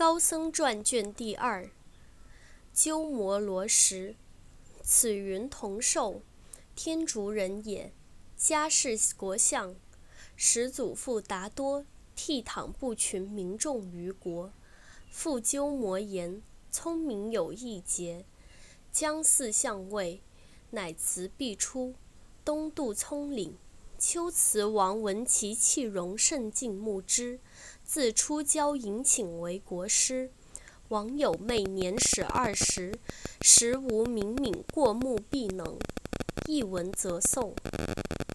高僧传卷第2。鸠摩罗什，此云同寿，天竺人也，家世国相，始祖父达多，倜傥不群民众于国。父鸠摩衍，聪明有义节，将4相位，乃辞必出，东渡葱岭。龟兹王闻其气容甚敬慕之，自出郊迎请为国师。王有妹年始20，时无敏敏过目必能，一闻则诵。